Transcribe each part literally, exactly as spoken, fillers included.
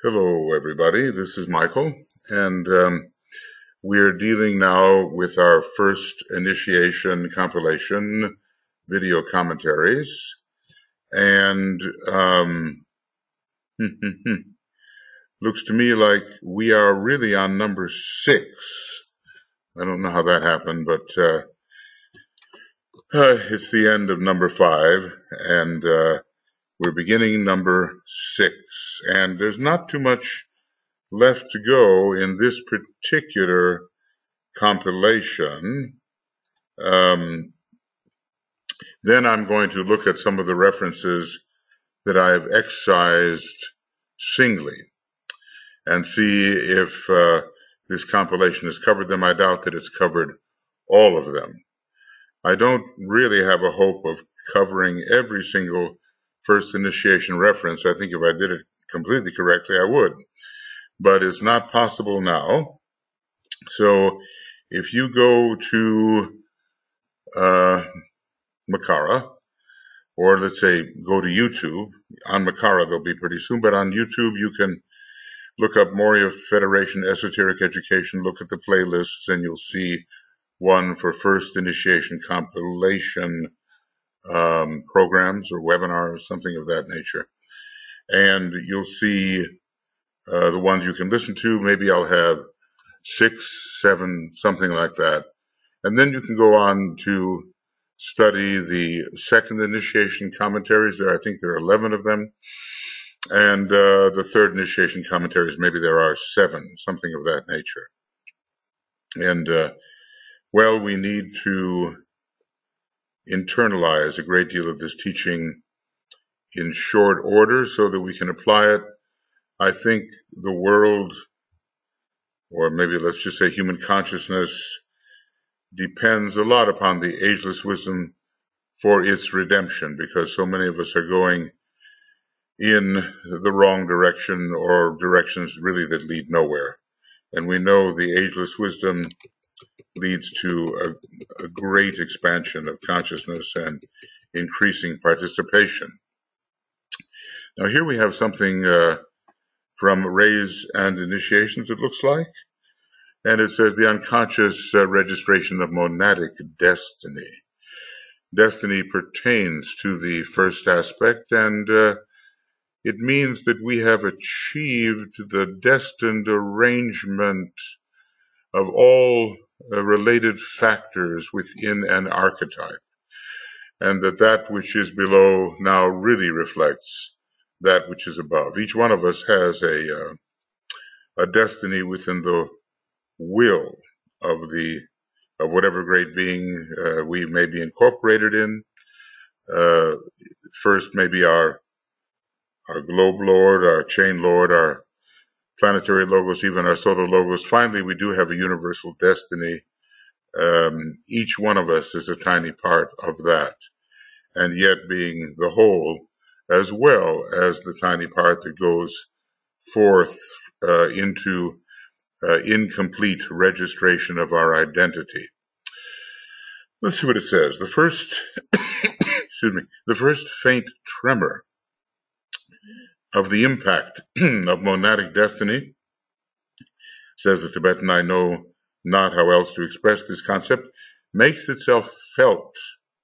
Hello, everybody. This is Michael, and um, we're dealing now with our first initiation compilation video commentaries. And um, looks to me like we are really on number six. I don't know how that happened, but uh, uh, it's the end of number five, and uh, we're beginning number six. And there's not too much left to go in this particular compilation. Um, then I'm going to look at some of the references that I have excised singly and see if uh, this compilation has covered them. I doubt that it's covered all of them. I don't really have a hope of covering every single first initiation reference. I think if I did it completely correctly, I would. But it's not possible now. So if you go to uh, Makara, or let's say go to YouTube, on Makara they'll be pretty soon, but on YouTube you can look up Moria Federation Esoteric Education, look at the playlists, and you'll see one for first initiation compilation um, programs or webinars, something of that nature. And you'll see uh, the ones you can listen to. Maybe I'll have six, seven, something like that. And then you can go on to study the second initiation commentaries. There, I think there are eleven of them. And uh, the third initiation commentaries, maybe there are seven, something of that nature. And, uh, well, we need to internalize a great deal of this teaching in short order so that we can apply it. I think the world, or maybe let's just say human consciousness, depends a lot upon the ageless wisdom for its redemption, because so many of us are going in the wrong direction, or directions really that lead nowhere. And we know the ageless wisdom leads to a, a great expansion of consciousness and increasing participation. Now here we have something uh, from Rays and Initiations, it looks like. And it says the unconscious uh, registration of monadic destiny. Destiny pertains to the first aspect, and uh, it means that we have achieved the destined arrangement of all uh, related factors within an archetype, and that that which is below now really reflects that which is above. Each one of us has a, uh, a destiny within the will of the of whatever great being uh, we may be incorporated in. Uh, first, maybe our our globe lord, our chain lord, our planetary logos, even our solar logos. Finally, we do have a universal destiny. Um, each one of us is a tiny part of that, and yet being the whole, as well as the tiny part that goes forth uh, into uh, incomplete registration of our identity. Let's see what it says. The first, excuse me, the first faint tremor of the impact of monadic destiny, says the Tibetan, I know not how else to express this concept, makes itself felt,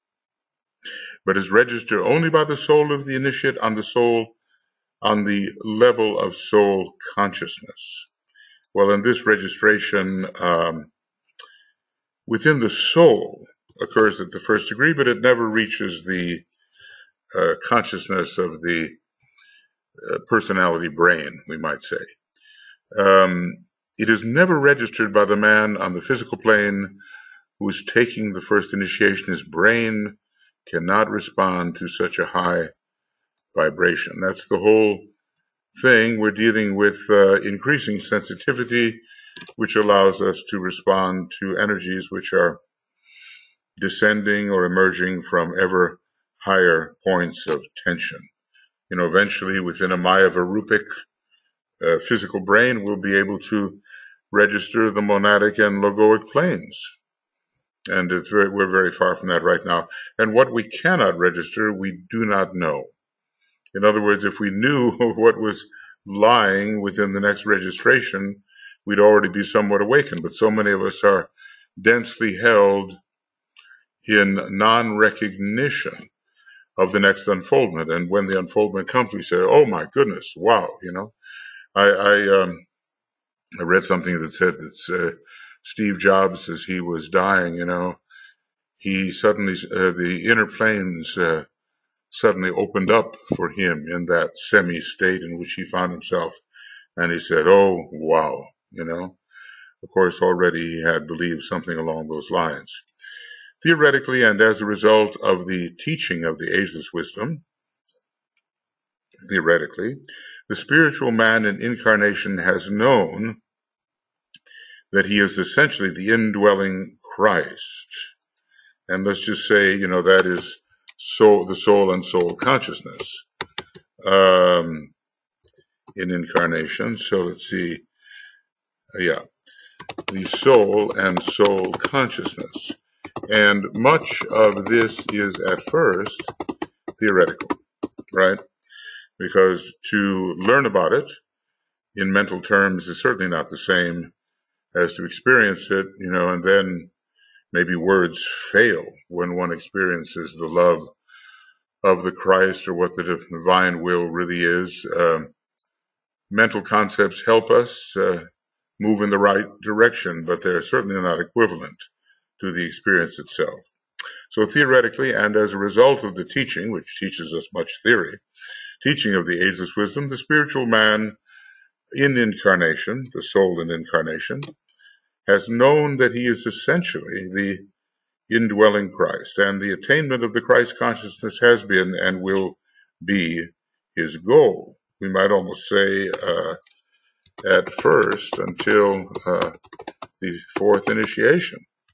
but is registered only by the soul of the initiate on the soul, on the level of soul consciousness. Well, in this registration, um, within the soul occurs at the first degree, but it never reaches the uh, consciousness of the uh, personality brain, we might say. Um, it is never registered by the man on the physical plane who is taking the first initiation. His brain cannot respond to such a high vibration. That's the whole thing. We're dealing with uh, increasing sensitivity, which allows us to respond to energies which are descending or emerging from ever higher points of tension. You know, eventually within a Maya Varupic uh, physical brain, we'll be able to register the monadic and logoic planes. And it's very, we're very far from that right now. And what we cannot register, we do not know. In other words, if we knew what was lying within the next registration, we'd already be somewhat awakened. But so many of us are densely held in non-recognition of the next unfoldment. And when the unfoldment comes, we say, oh my goodness, wow, you know. I I, um, I read something that said that uh, Steve Jobs, as he was dying, you know, he suddenly, uh, the inner planes uh, suddenly opened up for him in that semi-state in which he found himself. And he said, oh, wow, you know. Of course, already he had believed something along those lines. Theoretically, and as a result of the teaching of the ageless wisdom, theoretically, the spiritual man in incarnation has known that he is essentially the indwelling Christ. And let's just say, you know, that is soul, the soul and soul consciousness um, in incarnation. So let's see. Yeah, the soul and soul consciousness. And much of this is at first theoretical, right? Because to learn about it in mental terms is certainly not the same as to experience it, you know, and then maybe words fail when one experiences the love of the Christ or what the divine will really is. Um, mental concepts help us uh, move in the right direction, but they're certainly not equivalent to the experience itself. So theoretically, and as a result of the teaching, which teaches us much theory, teaching of the ageless wisdom, the spiritual man in incarnation, the soul in incarnation, has known that he is essentially the indwelling Christ, and the attainment of the Christ consciousness has been and will be his goal. We might almost say uh, at first until uh, the fourth initiation.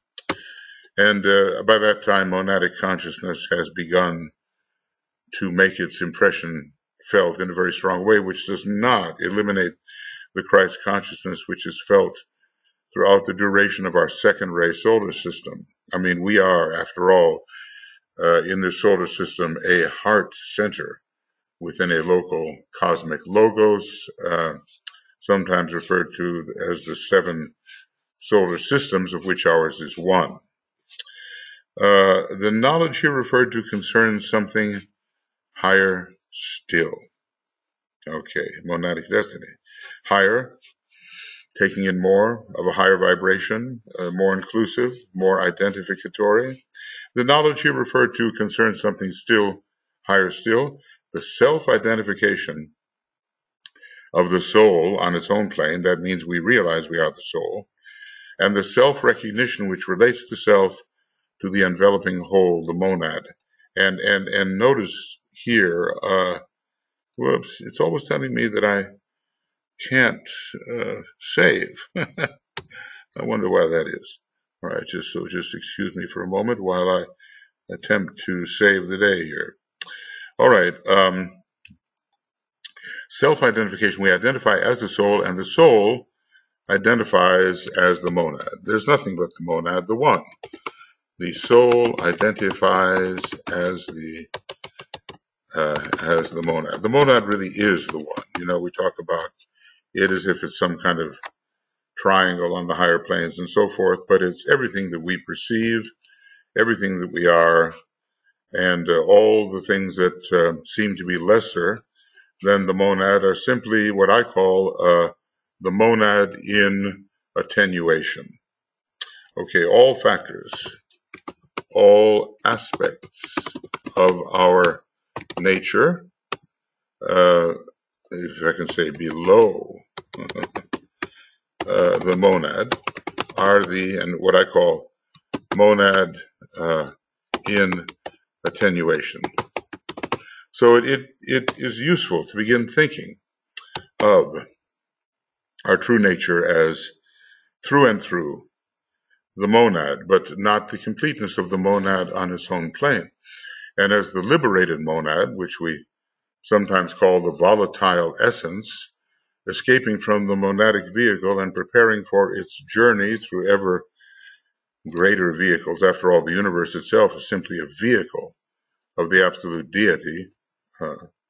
And uh, by that time, monadic consciousness has begun to make its impression felt in a very strong way, which does not eliminate the Christ consciousness which is felt throughout the duration of our second ray solar system. I mean, we are, after all, uh, in this solar system, a heart center within a local cosmic logos, uh, sometimes referred to as the seven solar systems, of which ours is one. Uh, the knowledge here referred to concerns something higher still. Okay, monadic destiny. Higher, taking in more of a higher vibration, uh, more inclusive, more identificatory. The knowledge here referred to concerns something still higher still, the self-identification of the soul on its own plane. That means we realize we are the soul. And the self-recognition which relates the self to the enveloping whole, the monad. And and and notice here, uh, whoops, it's always telling me that I can't uh, save. I wonder why that is. All right, just so just excuse me for a moment while I attempt to save the day here. All right, um, self-identification. We identify as the soul, and the soul identifies as the monad. There's nothing but the monad, the one. The soul identifies as the uh, as the monad. The monad really is the one. You know, we talk about it as if it's some kind of triangle on the higher planes and so forth, but it's everything that we perceive, everything that we are, and uh, all the things that uh, seem to be lesser than the monad are simply what I call uh, the monad in attenuation. Okay, all factors, all aspects of our nature, uh, if I can say below uh, the monad, are the, and what I call monad uh, in attenuation. So it, it, it is useful to begin thinking of our true nature as through and through the monad, but not the completeness of the monad on its own plane. And as the liberated monad, which we sometimes call the volatile essence, escaping from the monadic vehicle and preparing for its journey through ever greater vehicles. After all, the universe itself is simply a vehicle of the absolute deity, uh,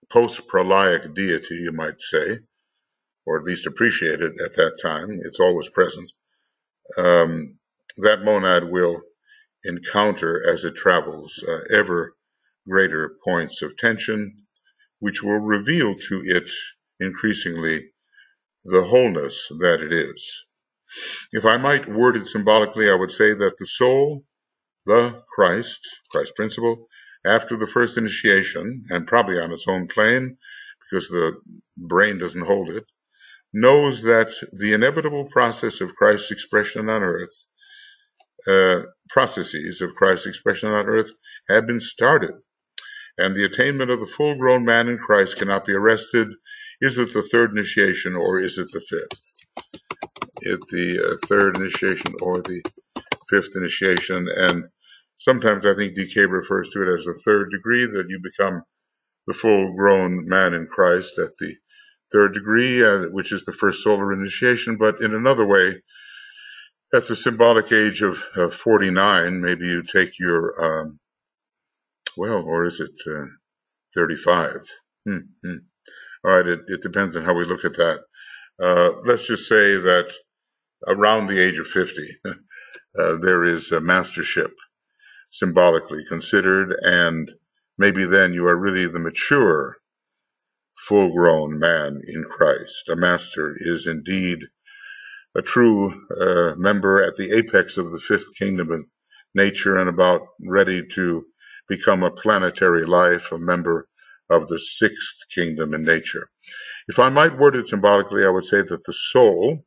post-prolaic deity, you might say, or at least appreciate it at that time. It's always present. Um, that monad will encounter as it travels uh, ever greater points of tension, which will reveal to it increasingly the wholeness that it is. If I might word it symbolically, I would say that the soul, the Christ, Christ principle, after the first initiation, and probably on its own plane, because the brain doesn't hold it, knows that the inevitable process of Christ's expression on earth, uh, processes of Christ's expression on earth have been started, and the attainment of the full-grown man in Christ cannot be arrested. Is it the third initiation or is it the fifth? It's the uh, third initiation or the fifth initiation, and sometimes I think D K refers to it as the third degree, that you become the full-grown man in Christ at the third degree, uh, which is the first solar initiation. But in another way, at the symbolic age of uh, forty-nine, maybe you take your, um, well, or is it uh, thirty-five? Hmm, hmm. All right, it, it depends on how we look at that. Uh, let's just say that around the age of fifty, uh, there is a mastership symbolically considered, and maybe then you are really the mature, full-grown man in Christ. A master is indeed a true uh, member at the apex of the fifth kingdom of nature and about ready to become a planetary life, a member of the sixth kingdom in nature. If I might word it symbolically, I would say that the soul,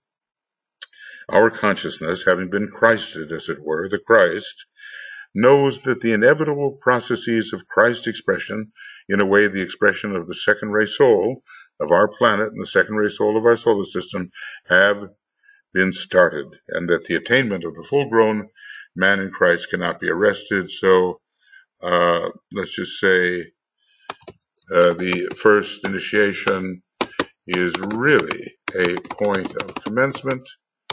our consciousness, having been Christed, as it were, the Christ, knows that the inevitable processes of Christ's expression, in a way the expression of the second-ray soul of our planet and the second-ray soul of our solar system, have been started, and that the attainment of the full-grown man in Christ cannot be arrested. So uh, let's just say uh, the first initiation is really a point of commencement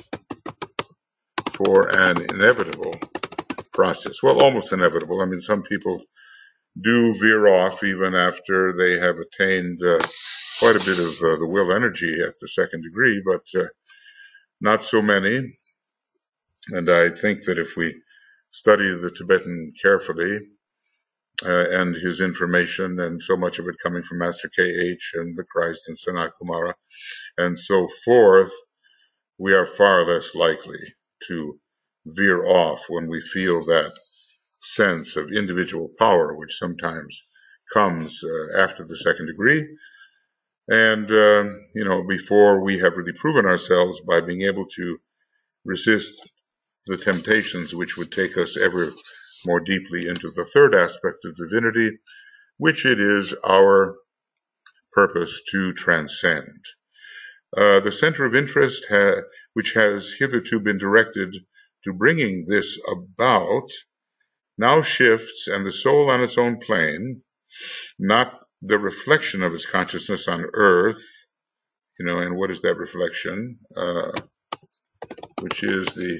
for an inevitable process. Well, almost inevitable. I mean, some people do veer off even after they have attained uh, quite a bit of uh, the will energy at the second degree, but uh, not so many. And I think that if we study the Tibetan carefully uh, and his information, and so much of it coming from Master K H and the Christ and Sanat Kumara and so forth, we are far less likely to veer off when we feel that sense of individual power, which sometimes comes uh, after the second degree, and uh, you know, before we have really proven ourselves by being able to resist the temptations which would take us ever more deeply into the third aspect of divinity, which it is our purpose to transcend. Uh, the center of interest, ha- which has hitherto been directed to bringing this about, now shifts, and the soul on its own plane, not the reflection of its consciousness on earth, you know, and what is that reflection? Uh, which is the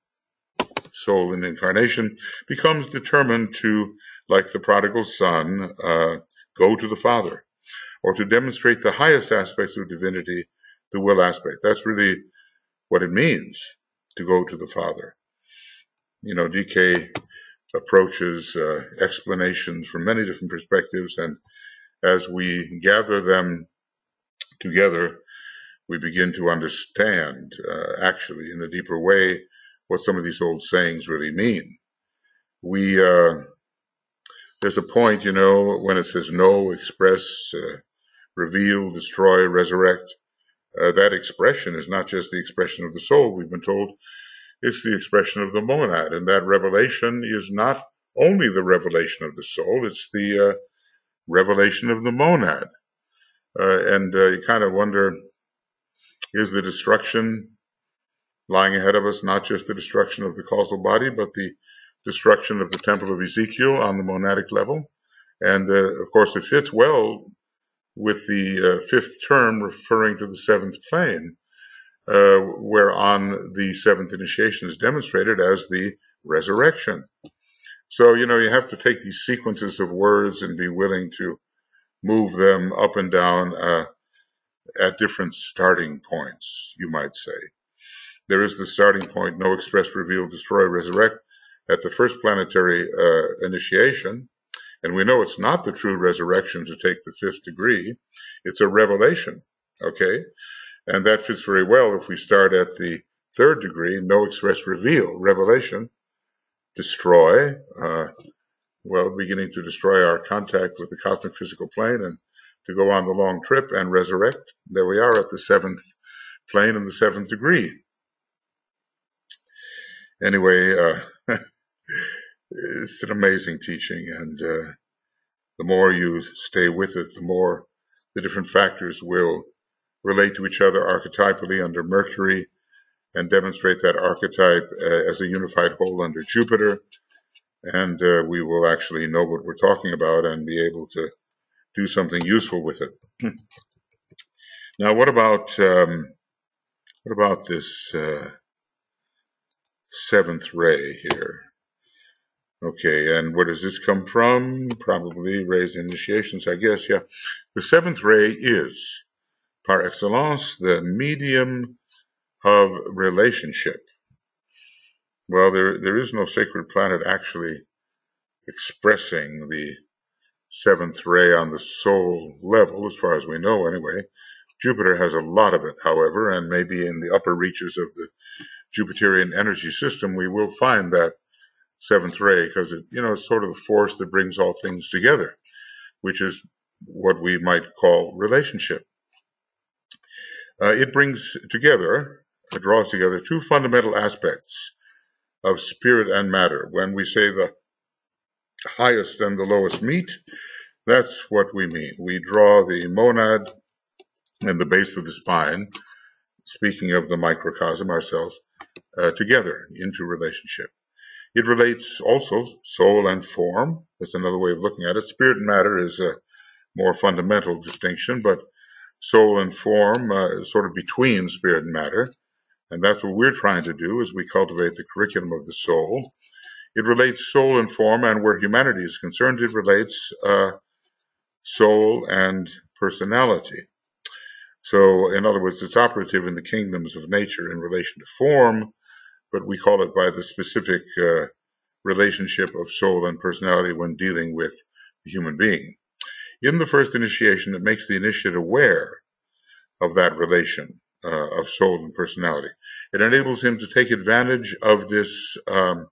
soul in incarnation, becomes determined to, like the prodigal son, uh, go to the Father, or to demonstrate the highest aspects of divinity, the will aspect. That's really what it means to go to the Father. You know, D K approaches uh, explanations from many different perspectives, and as we gather them together, we begin to understand, uh, actually, in a deeper way, what some of these old sayings really mean. We, uh, there's a point, you know, when it says know, express, uh, reveal, destroy, resurrect. Uh, that expression is not just the expression of the soul, we've been told. It's the expression of the monad, and that revelation is not only the revelation of the soul, it's the uh, revelation of the monad. Uh, and uh, you kind of wonder, is the destruction lying ahead of us not just the destruction of the causal body, but the destruction of the temple of Ezekiel on the monadic level? And uh, of course, it fits well with the uh, fifth term referring to the seventh plane, uh, whereon the seventh initiation is demonstrated as the resurrection. So, you know, you have to take these sequences of words and be willing to move them up and down uh, at different starting points, you might say. There is the starting point, know, express, reveal, destroy, resurrect, at the first planetary uh, initiation. And we know it's not the true resurrection to take the fifth degree. It's a revelation, okay? And that fits very well if we start at the third degree, know, express, reveal, revelation, destroy, uh, well, beginning to destroy our contact with the cosmic physical plane and to go on the long trip and resurrect. There we are at the seventh plane in the seventh degree. Anyway, uh, it's an amazing teaching, and uh, the more you stay with it, the more the different factors will relate to each other archetypally under Mercury and demonstrate that archetype uh, as a unified whole under Jupiter. And uh, we will actually know what we're talking about and be able to do something useful with it. Now, what about um, what about this uh, seventh ray here? Okay, and where does this come from? Probably raised initiations, I guess. Yeah, the seventh ray is, par excellence, the medium of relationship. Well, there there is no sacred planet actually expressing the seventh ray on the soul level, as far as we know, anyway. Jupiter has a lot of it, however, and maybe in the upper reaches of the Jupiterian energy system, we will find that seventh ray, because it, you know, it's sort of the force that brings all things together, which is what we might call relationship. Uh, it brings together, it draws together two fundamental aspects of spirit and matter. When we say the highest and the lowest meet, that's what we mean. We draw the monad and the base of the spine, speaking of the microcosm, ourselves, uh, together into relationship. It relates also soul and form. That's another way of looking at it. Spirit and matter is a more fundamental distinction, but soul and form uh, is sort of between spirit and matter. And that's what we're trying to do as we cultivate the curriculum of the soul. It relates soul and form, and where humanity is concerned, it relates uh, soul and personality. So, in other words, it's operative in the kingdoms of nature in relation to form, but we call it by the specific uh, relationship of soul and personality when dealing with the human being. In the first initiation, it makes the initiate aware of that relation uh, of soul and personality. It enables him to take advantage of this um,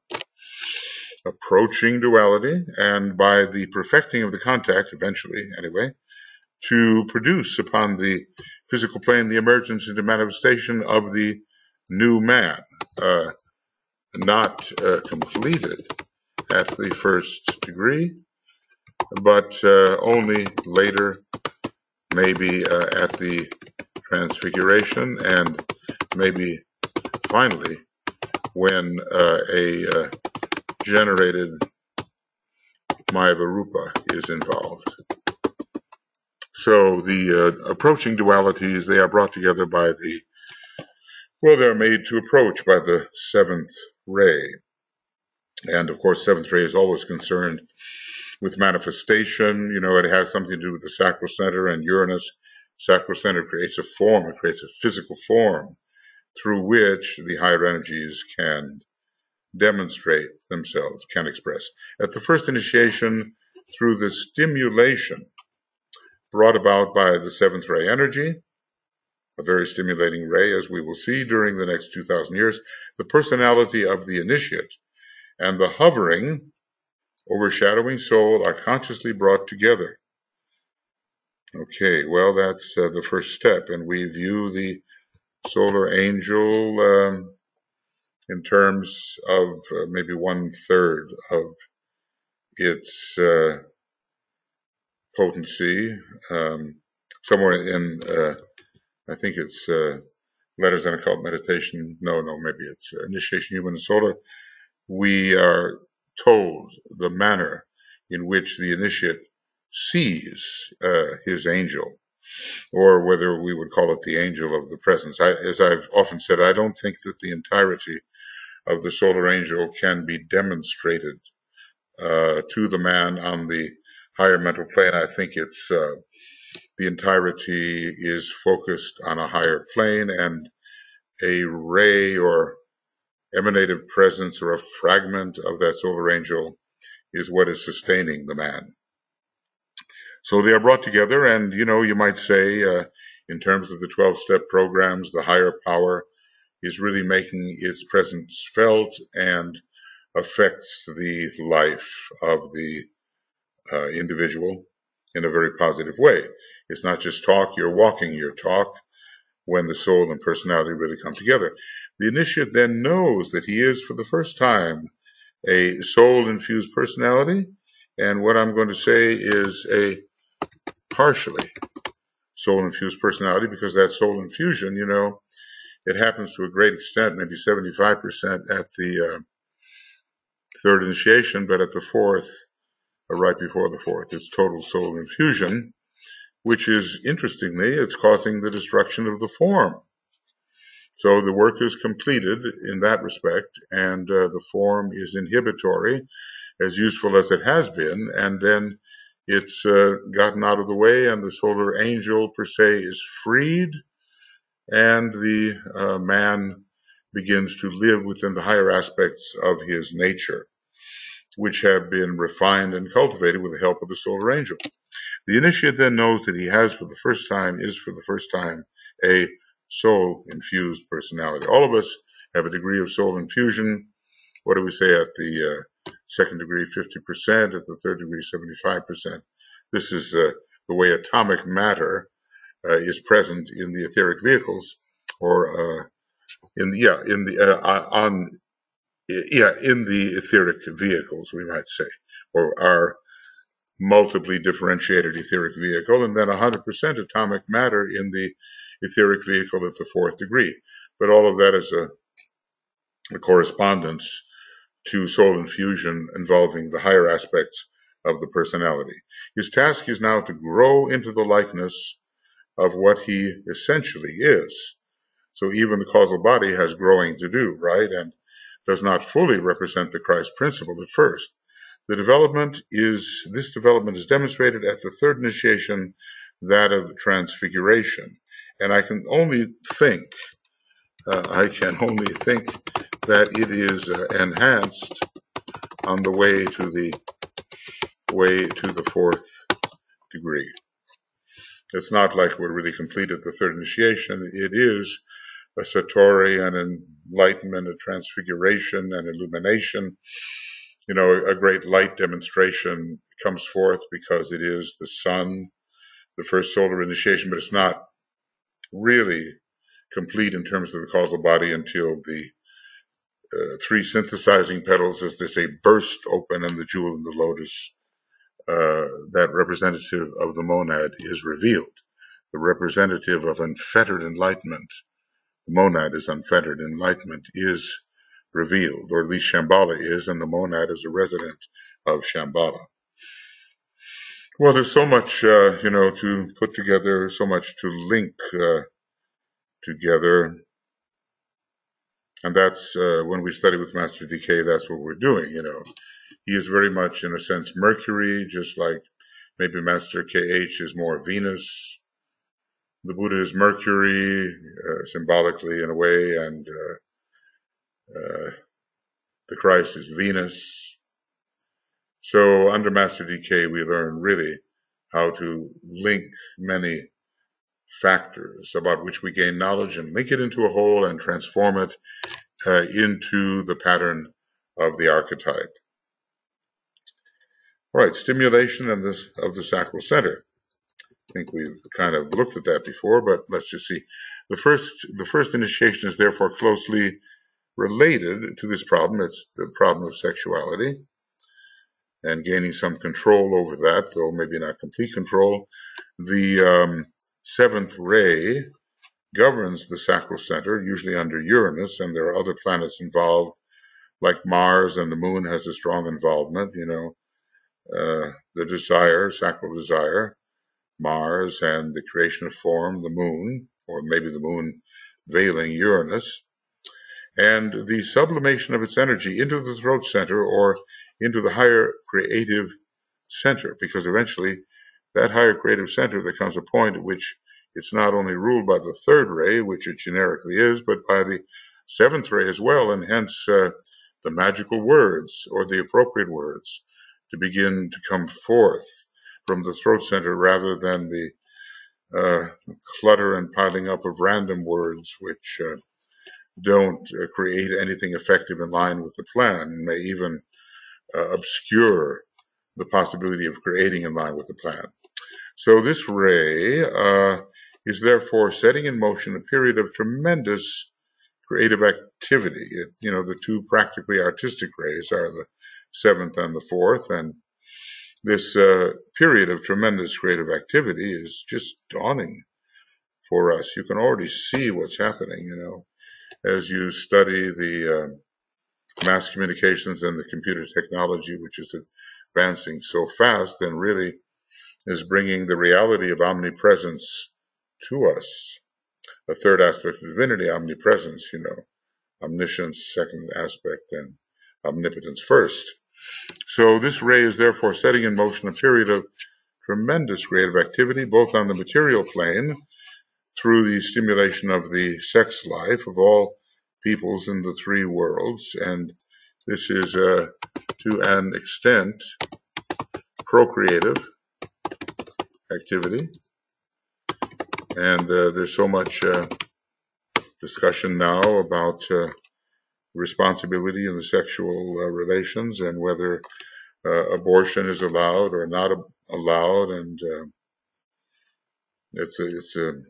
approaching duality, and by the perfecting of the contact, eventually anyway, to produce upon the physical plane the emergence into manifestation of the new man, uh, not uh, completed at the first degree, but uh, only later, maybe uh, at the transfiguration, and maybe finally when uh, a uh, generated Mayavarupa is involved. So the uh, approaching dualities, they are brought together by the, well, they're made to approach by the seventh ray. And of course, seventh ray is always concerned with manifestation. You know, it has something to do with the sacral center and Uranus. Sacral center creates a form, it creates a physical form through which the higher energies can demonstrate themselves, can express. At the first initiation, through the stimulation brought about by the seventh ray energy, a very stimulating ray, as we will see during the next two thousand years, the personality of the initiate and the hovering, overshadowing soul are consciously brought together. Okay, well, that's uh, the first step, and we view the solar angel um, in terms of uh, maybe one third of its uh, potency, um, somewhere in, uh, I think it's uh, Letters on Occult Meditation. No, no, maybe it's uh, Initiation Human and Solar. We are told the manner in which the initiate sees uh, his angel, or whether we would call it the angel of the presence. I, as I've often said, I don't think that the entirety of the solar angel can be demonstrated uh, to the man on the higher mental plane. I think it's uh, the entirety is focused on a higher plane, and a ray or emanative presence or a fragment of that solar angel is what is sustaining the man. So they are brought together, and you know, you might say, uh, in terms of the twelve-step programs, the higher power is really making its presence felt and affects the life of the uh, individual in a very positive way. It's not just talk, you're walking your talk when the soul and personality really come together. The initiate then knows that he is, for the first time, a soul-infused personality, and what I'm going to say is a partially soul-infused personality, because that soul infusion, you know, it happens to a great extent, maybe seventy-five percent at the uh, third initiation, but at the fourth, or right before the fourth, it's total soul infusion, which is, interestingly, it's causing the destruction of the form. So the work is completed in that respect, and uh, the form is inhibitory, as useful as it has been, and then it's uh, gotten out of the way, and the solar angel, per se, is freed, and the uh, man begins to live within the higher aspects of his nature, which have been refined and cultivated with the help of the solar angel. The initiate then knows that he has for the first time, is for the first time, a soul-infused personality. All of us have a degree of soul infusion. What do we say at the uh, second degree, fifty percent, at the third degree, seventy-five percent. This is uh, the way atomic matter uh, is present in the etheric vehicles, or uh, in the, yeah, in the, uh, on, yeah, in the etheric vehicles, we might say, or our multiply differentiated etheric vehicle, and then one hundred percent atomic matter in the etheric vehicle at the fourth degree. But all of that is a, a correspondence to soul infusion involving the higher aspects of the personality. His task is now to grow into the likeness of what he essentially is. So even the causal body has growing to do, right? And does not fully represent the Christ principle at first. The development is, this development is demonstrated at the third initiation, that of transfiguration. And I can only think, uh, I can only think that it is uh, enhanced on the way to the way to the fourth degree. It's not like we're really completed the third initiation. It is a satori, an enlightenment, a transfiguration, an illumination. You know, a great light demonstration comes forth because it is the sun, the first solar initiation, but it's not really complete in terms of the causal body until the uh, three synthesizing petals, as they say, burst open, and the jewel in the lotus, uh, that representative of the monad, is revealed. The representative of unfettered enlightenment, the monad is unfettered enlightenment, is revealed, or at least Shambhala is, and the monad is a resident of Shambhala. Well, there's so much, uh, you know, to put together, so much to link uh, together. And that's uh, when we study with Master D K, that's what we're doing, you know. He is very much, in a sense, Mercury, just like maybe Master K H is more Venus. The Buddha is Mercury, uh, symbolically in a way, and uh, uh, the Christ is Venus. So under Master D K, we learn really how to link many factors about which we gain knowledge and link it into a whole and transform it uh, into the pattern of the archetype. All right, stimulation of, this, of the sacral center. I think we've kind of looked at that before, but let's just see. The first, the first initiation is therefore closely related to this problem. It's the problem of sexuality and gaining some control over that, though maybe not complete control. The um, seventh ray governs the sacral center, usually under Uranus, and there are other planets involved, like Mars, and the moon has a strong involvement, you know, uh, the desire, sacral desire, Mars, and the creation of form, the moon, or maybe the moon veiling Uranus, and the sublimation of its energy into the throat center or into the higher creative center, because eventually that higher creative center, there comes a point at which it's not only ruled by the third ray, which it generically is, but by the seventh ray as well, and hence uh, the magical words or the appropriate words to begin to come forth from the throat center rather than the uh, clutter and piling up of random words which uh, don't uh, create anything effective in line with the plan, may even uh, obscure the possibility of creating in line with the plan. So this ray uh, is therefore setting in motion a period of tremendous creative activity. It, you know, the two practically artistic rays are the seventh and the fourth, and this uh, period of tremendous creative activity is just dawning for us. You can already see what's happening, you know, as you study the uh, mass communications and the computer technology, which is advancing so fast and really is bringing the reality of omnipresence to us. A third aspect of divinity, omnipresence, you know, omniscience, second aspect, and omnipotence first. So this ray is therefore setting in motion a period of tremendous creative activity, both on the material plane, through the stimulation of the sex life of all peoples in the three worlds, and this is uh, to an extent procreative activity. And uh, there's so much uh, discussion now about uh, responsibility in the sexual uh, relations and whether uh, abortion is allowed or not allowed, and uh, it's a it's a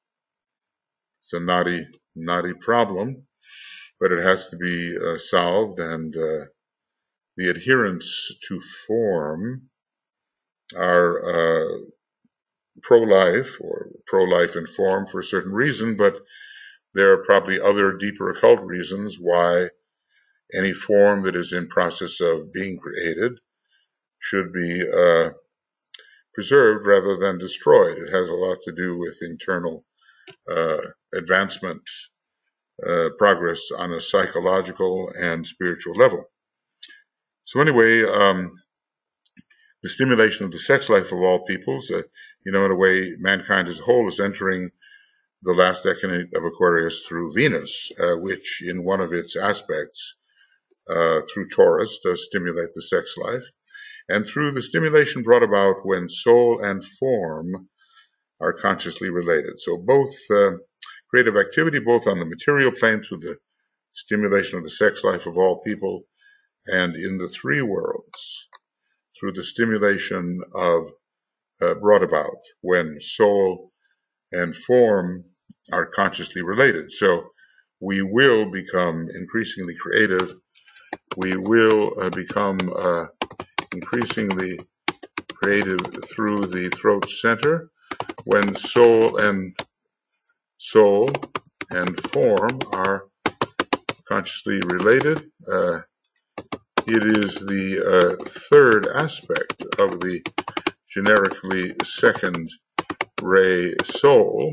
it's a knotty knotty problem, but it has to be uh, solved, and uh, the adherents to form are uh, pro-life or pro-life in form for a certain reason, but there are probably other deeper occult reasons why any form that is in process of being created should be uh, preserved rather than destroyed. It has a lot to do with internal uh, advancement, uh, progress on a psychological and spiritual level. So anyway, um, the stimulation of the sex life of all peoples, uh, you know, in a way, mankind as a whole is entering the last decade of Aquarius through Venus, uh, which in one of its aspects, uh, through Taurus, does stimulate the sex life, and through the stimulation brought about when soul and form are consciously related. So both uh, creative activity, both on the material plane through the stimulation of the sex life of all people, and in the three worlds through the stimulation of uh, brought about when soul and form are consciously related. So we will become increasingly creative. We will uh, become uh, increasingly creative through the throat center when soul and soul and form are consciously related. Uh, it is the uh, third aspect of the generically second ray soul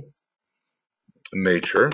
nature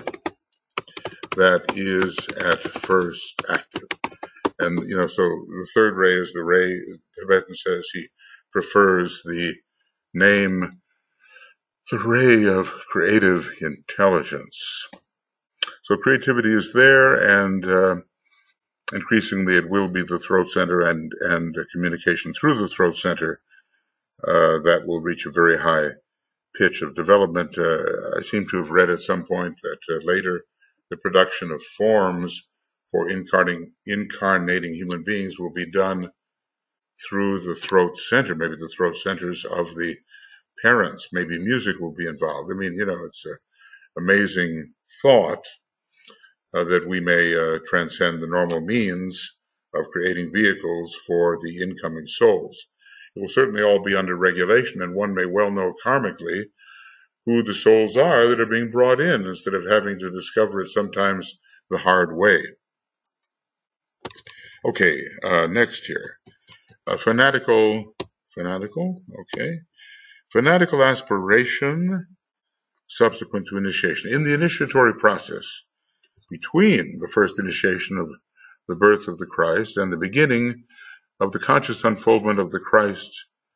that is at first active. And, you know, so the third ray is the ray, Tibetan says he prefers the name, the ray of creative intelligence. So creativity is there, and uh, increasingly it will be the throat center and, and communication through the throat center uh, that will reach a very high pitch of development. Uh, I seem to have read at some point that uh, later the production of forms for incarnating, incarnating human beings will be done through the throat center, maybe the throat centers of the parents. Maybe music will be involved. I mean, you know, it's an amazing thought uh, that we may uh, transcend the normal means of creating vehicles for the incoming souls. It will certainly all be under regulation, and one may well know karmically who the souls are that are being brought in instead of having to discover it sometimes the hard way. Okay, uh, next here. A fanatical, fanatical, okay. Fanatical aspiration subsequent to initiation. In the initiatory process, between the first initiation of the birth of the Christ and the beginning of the conscious unfoldment of the Christ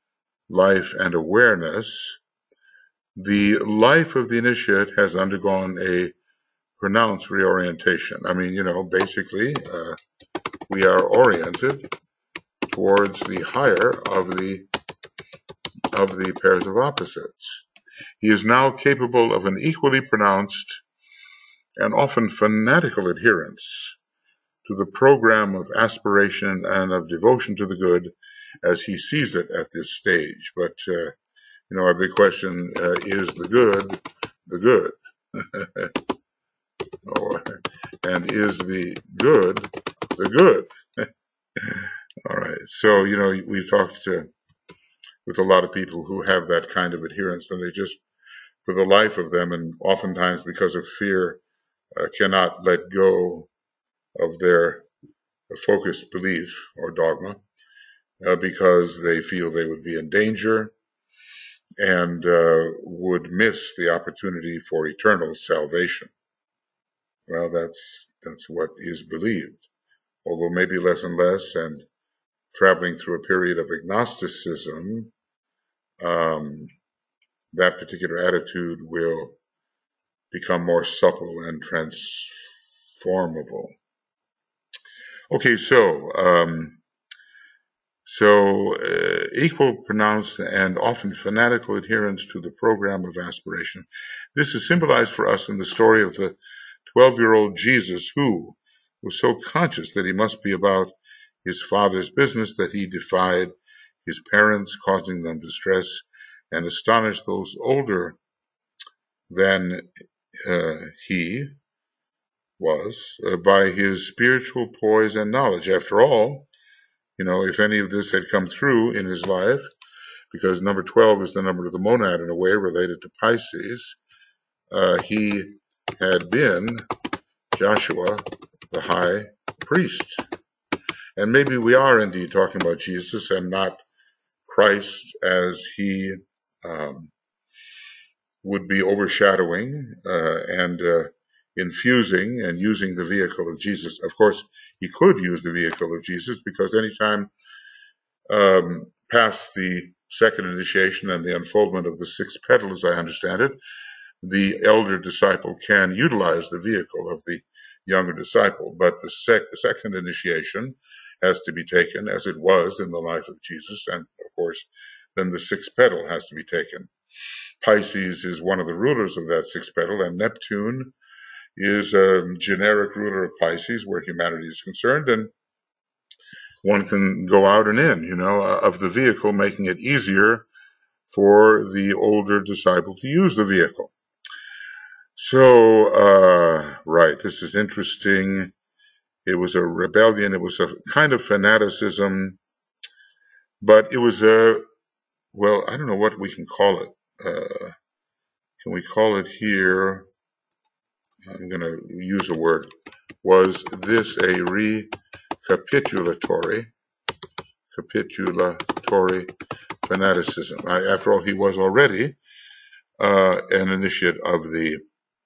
life, and awareness, the life of the initiate has undergone a pronounced reorientation. I mean, you know, basically, uh, we are oriented towards the higher of the of the pairs of opposites. He is now capable of an equally pronounced and often fanatical adherence to the program of aspiration and of devotion to the good as he sees it at this stage. But, uh, you know, our big question uh, is the good the good? or, and is the good the good? All right. So, you know, we've talked uh, with a lot of people who have that kind of adherence, and they just, for the life of them, and oftentimes because of fear, uh, cannot let go of their focused belief or dogma uh, because they feel they would be in danger and uh, would miss the opportunity for eternal salvation. Well, that's that's what is believed, although maybe less and less, and traveling through a period of agnosticism, um, that particular attitude will become more supple and transformable. Okay, so um, so uh, equal pronounced and often fanatical adherence to the program of aspiration. This is symbolized for us in the story of the twelve-year-old Jesus, who was so conscious that he must be about his father's business that he defied his parents, causing them distress, and astonished those older than uh, he was uh, by his spiritual poise and knowledge. After all, you know, if any of this had come through in his life, because number twelve is the number of the monad in a way related to Pisces, uh, he had been Joshua, the high priest. And maybe we are indeed talking about Jesus and not Christ as he um, would be overshadowing uh, and uh, infusing and using the vehicle of Jesus. Of course, he could use the vehicle of Jesus because anytime um, past the second initiation and the unfoldment of the sixth petal, as I understand it, the elder disciple can utilize the vehicle of the younger disciple. But the sec- second initiation has to be taken as it was in the life of Jesus. And of course, then the sixth petal has to be taken. Pisces is one of the rulers of that sixth petal, and Neptune is a generic ruler of Pisces where humanity is concerned. And one can go out and in, you know, of the vehicle, making it easier for the older disciple to use the vehicle. So, uh, right, this is interesting. It was a rebellion. It was a kind of fanaticism, but it was a, well, I don't know what we can call it. Uh, can we call it here? I'm going to use a word. Was this a recapitulatory, capitulatory fanaticism? I, after all, he was already uh, an initiate of the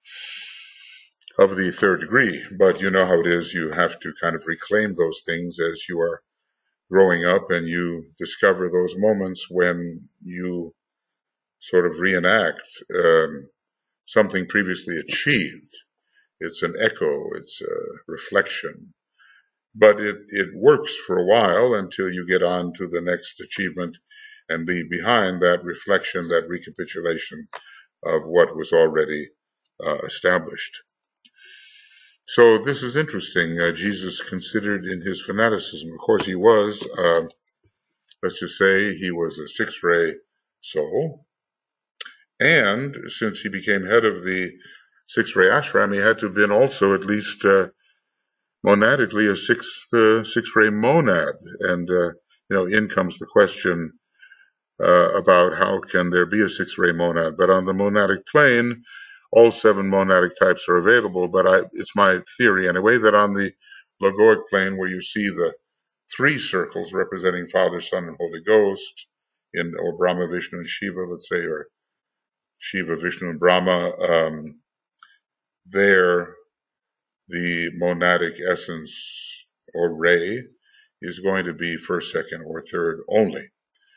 of the third degree, but you know how it is. You have to kind of reclaim those things as you are growing up, and you discover those moments when you sort of reenact um, something previously achieved. It's an echo, it's a reflection, but it, it works for a while until you get on to the next achievement and leave behind that reflection, that recapitulation of what was already uh, established. So this is interesting. Uh, Jesus considered in his fanaticism, of course, he was, uh, let's just say, he was a six-ray soul. And since he became head of the six-ray ashram, he had to have been also at least uh, monadically a sixth, uh, six-ray monad. And, uh, you know, in comes the question uh, about how can there be a six-ray monad. But on the monadic plane, all seven monadic types are available, but I, it's my theory anyway that on the logoic plane where you see the three circles representing Father, Son, and Holy Ghost, in or Brahma, Vishnu, and Shiva, let's say, or Shiva, Vishnu, and Brahma, um, there the monadic essence or ray is going to be first, second, or third only.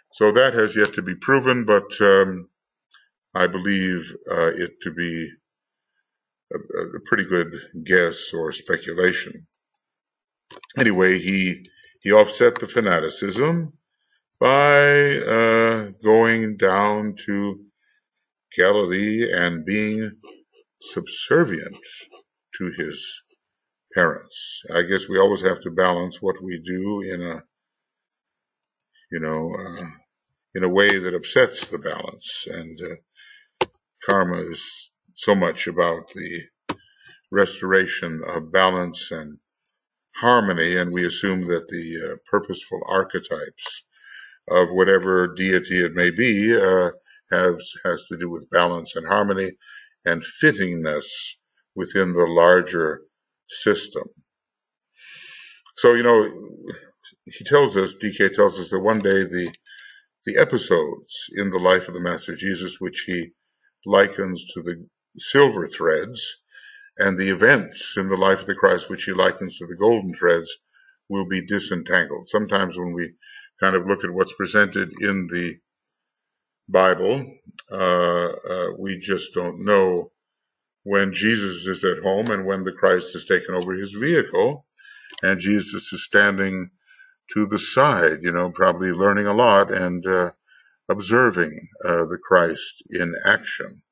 So that has yet to be proven, but um, I believe uh, it to be a, a pretty good guess or speculation. Anyway, he he offset the fanaticism by uh, going down to Galilee and being subservient to his parents. I guess we always have to balance what we do in a, you know, uh, in a way that upsets the balance. And uh, karma is so much about the restoration of balance and harmony, and we assume that the uh, purposeful archetypes of whatever deity it may be uh, has has to do with balance and harmony and fittingness within the larger system. So, you know, he tells us, D K tells us that one day the the episodes in the life of the Master Jesus, which he likens to the silver threads, and the events in the life of the Christ, which he likens to the golden threads, will be disentangled. Sometimes when we kind of look at what's presented in the Bible, uh, uh, we just don't know when Jesus is at home and when the Christ has taken over his vehicle, and Jesus is standing to the side, you know, probably learning a lot and uh, observing uh, the Christ in action.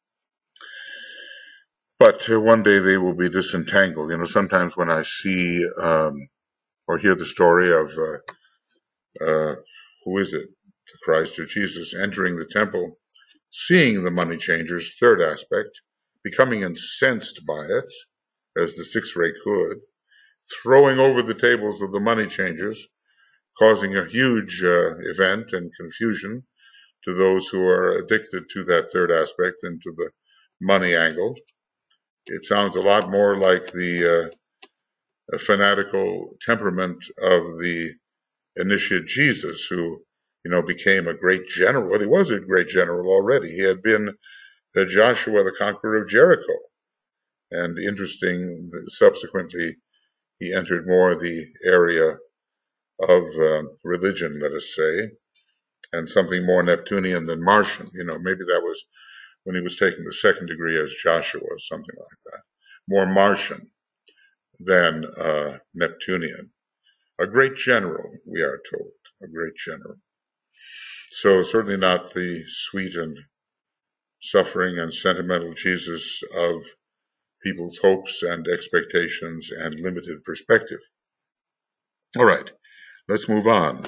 But uh, one day they will be disentangled. You know, sometimes when I see um, or hear the story of, uh, uh, who is it, the Christ or Jesus entering the temple, seeing the money changers, third aspect, becoming incensed by it, as the six-ray could, throwing over the tables of the money changers, causing a huge uh, event and confusion to those who are addicted to that third aspect and to the money angle. It sounds a lot more like the uh, fanatical temperament of the initiate Jesus, who, you know, became a great general. Well, he was a great general already. He had been uh, Joshua, the conqueror of Jericho. And interesting, subsequently, he entered more the area of uh, religion, let us say, and something more Neptunian than Martian. You know, maybe that was when he was taking the second degree as Joshua, or something like that. More Martian than uh, Neptunian. A great general, we are told, a great general. So certainly not the sweet and suffering and sentimental Jesus of people's hopes and expectations and limited perspective. All right, let's move on.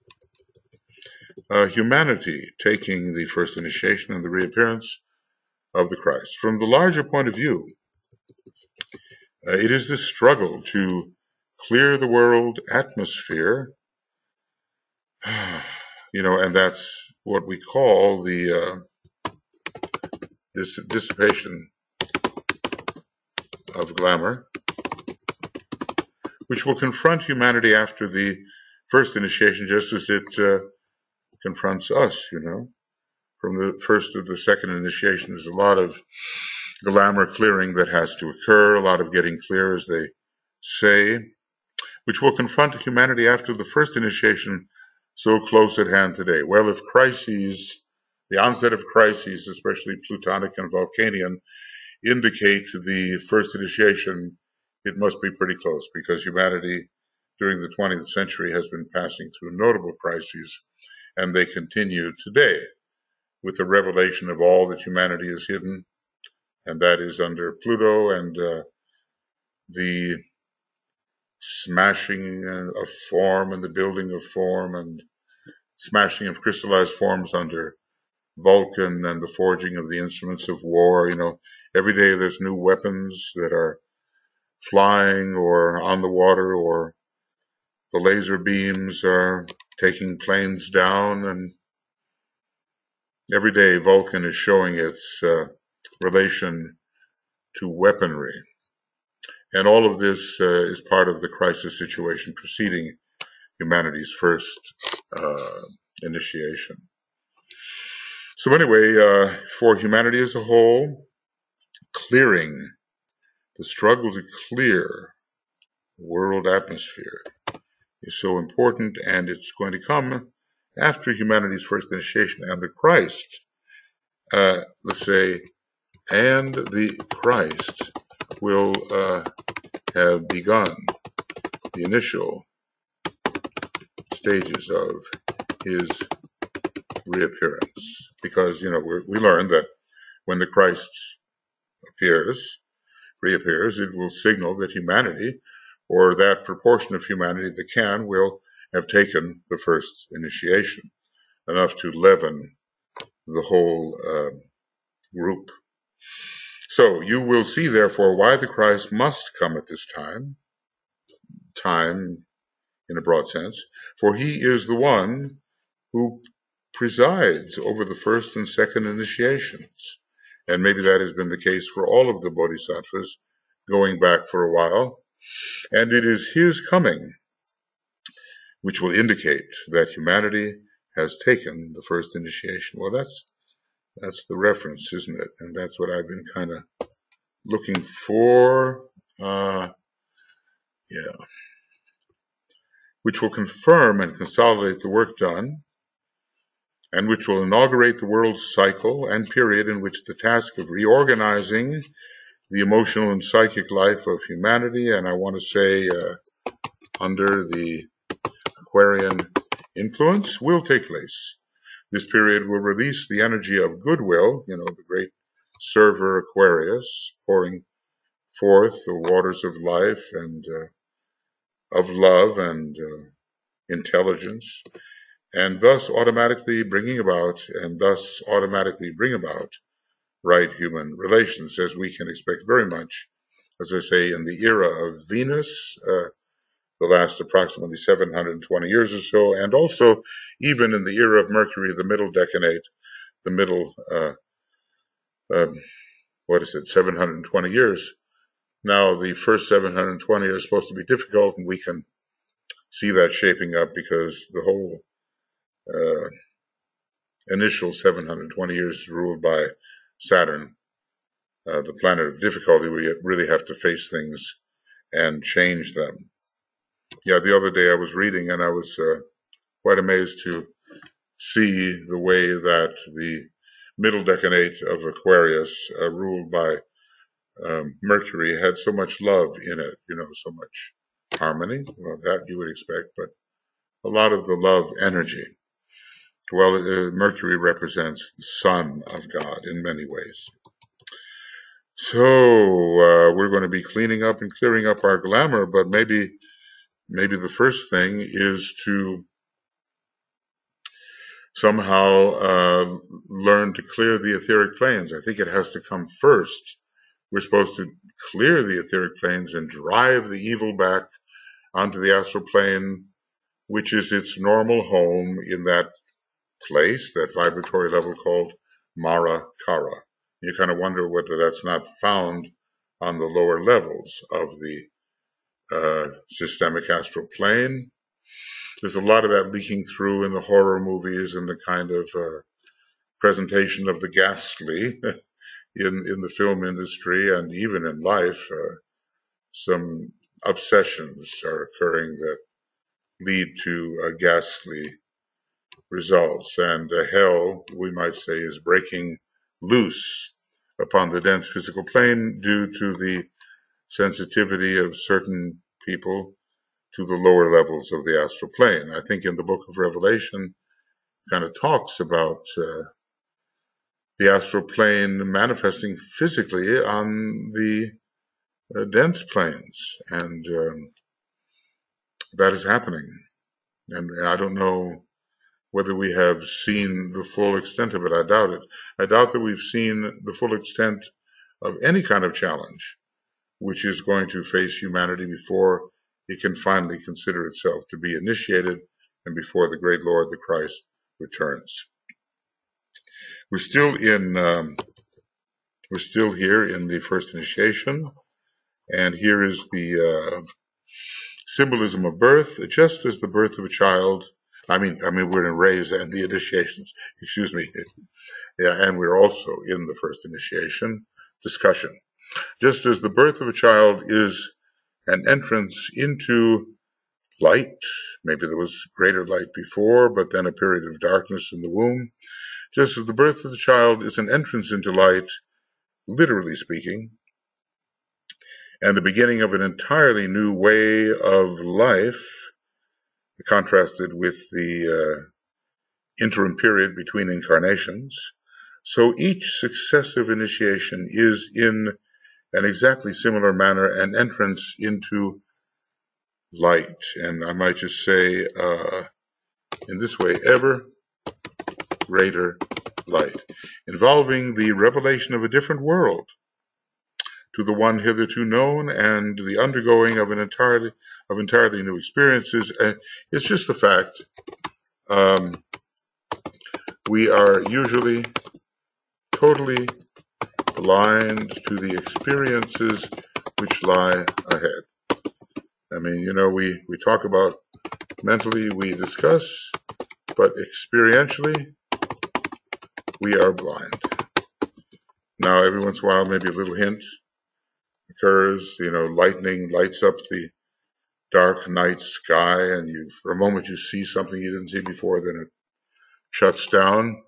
Uh, humanity taking the first initiation and the reappearance of the Christ. From the larger point of view, uh, it is this struggle to clear the world atmosphere, you know, and that's what we call the uh, this dissipation of glamour, which will confront humanity after the first initiation, just as it uh, confronts us, you know. From the first to the second initiation, there's a lot of glamour clearing that has to occur, a lot of getting clear, as they say, which will confront humanity after the first initiation so close at hand today. Well, if crises, the onset of crises, especially Plutonic and Vulcanian, indicate the first initiation, it must be pretty close, because humanity during the twentieth century has been passing through notable crises, and they continue today with the revelation of all that humanity is hidden, and that is under Pluto and uh, the smashing of form and the building of form and smashing of crystallized forms under Vulcan and the forging of the instruments of war. You know, every day there's new weapons that are flying or on the water, or the laser beams are taking planes down, and every day Vulcan is showing its uh, relation to weaponry. And all of this uh, is part of the crisis situation preceding humanity's first uh, initiation. So anyway, uh, for humanity as a whole, clearing, the struggle to clear the world atmosphere is so important, and it's going to come after humanity's first initiation, and the Christ, uh, let's say, and the Christ will uh, have begun the initial stages of his reappearance. Because, you know, we're, we learned that when the Christ appears, reappears, it will signal that humanity, or that proportion of humanity that can, will have taken the first initiation, enough to leaven the whole uh, group. So you will see, therefore, why the Christ must come at this time, time in a broad sense, for he is the one who presides over the first and second initiations. And maybe that has been the case for all of the bodhisattvas going back for a while. And it is his coming which will indicate that humanity has taken the first initiation. Well, that's that's the reference, isn't it? And that's what I've been kind of looking for. Uh, yeah. Which will confirm and consolidate the work done, and which will inaugurate the world's cycle and period in which the task of reorganizing the emotional and psychic life of humanity, and I want to say uh, under the Aquarian influence, will take place. This period will release the energy of goodwill, you know, the great server Aquarius, pouring forth the waters of life and uh, of love and uh, intelligence, and thus automatically bringing about, and thus automatically bring about right human relations, as we can expect very much, as I say, in the era of Venus, uh, the last approximately seven hundred twenty years or so, and also even in the era of Mercury, the middle decade, the middle, uh, um, what is it, seven hundred twenty years. Now, the first seven hundred twenty are supposed to be difficult, and we can see that shaping up because the whole uh, initial seven hundred twenty years ruled by Saturn, uh, the planet of difficulty, where you really have to face things and change them. Yeah, the other day I was reading and I was uh, quite amazed to see the way that the middle decade of Aquarius, uh, ruled by um, Mercury, had so much love in it, you know, so much harmony. Well, that you would expect, but a lot of the love energy. Well, uh, Mercury represents the Son of God in many ways. So uh, we're going to be cleaning up and clearing up our glamour, but maybe maybe the first thing is to somehow uh, learn to clear the etheric planes. I think it has to come first. We're supposed to clear the etheric planes and drive the evil back onto the astral plane, which is its normal home in that place, that vibratory level called Mara Kara. You kind of wonder whether that's not found on the lower levels of the uh, systemic astral plane. There's a lot of that leaking through in the horror movies and the kind of uh, presentation of the ghastly in, in the film industry and even in life. Uh, some obsessions are occurring that lead to uh, ghastly results. And uh, hell, we might say, is breaking loose upon the dense physical plane due to the sensitivity of certain people to the lower levels of the astral plane. I think in the book of Revelation kind of talks about uh, the astral plane manifesting physically on the uh, dense planes, and um, that is happening. And I don't know whether we have seen the full extent of it. I doubt it. I doubt that we've seen the full extent of any kind of challenge which is going to face humanity before it can finally consider itself to be initiated and before the great Lord, the Christ, returns. We're still in, um, we're still here in the first initiation, and here is the uh, symbolism of birth, just as the birth of a child. I mean, I mean, we're in rays and the initiations. Excuse me. Yeah, and we're also in the first initiation discussion. Just as the birth of a child is an entrance into light. Maybe there was greater light before, but then a period of darkness in the womb. Just as the birth of the child is an entrance into light, literally speaking, and the beginning of an entirely new way of life, contrasted with the uh, interim period between incarnations. So each successive initiation is in an exactly similar manner an entrance into light. And I might just say, uh, in this way, ever greater light, involving the revelation of a different world to the one hitherto known and the undergoing of an entirely of entirely new experiences. And it's just the fact um, we are usually totally blind to the experiences which lie ahead. I mean, you know, we, we talk about mentally, we discuss, but experientially, we are blind. Now, every once in a while, maybe a little hint occurs, you know, lightning lights up the dark night sky, and you, for a moment, you see something you didn't see before, then it shuts down.